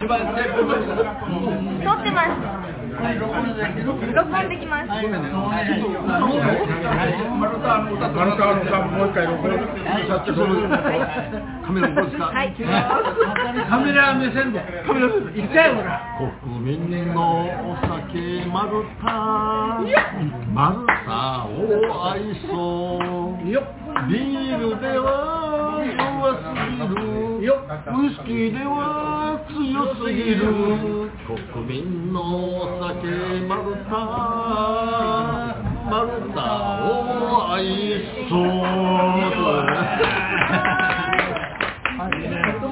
撮ってます。録音できます。 マルタさんもう一回録音させてください。カメラどうですか？ はい。 カメラ目線で。カメラ目線で。いっちゃえほら。 国民のお酒マルタを愛そう。ビールでは弱すぎる。ウイスキーでは強すぎる。国民のお酒マルタを愛そう。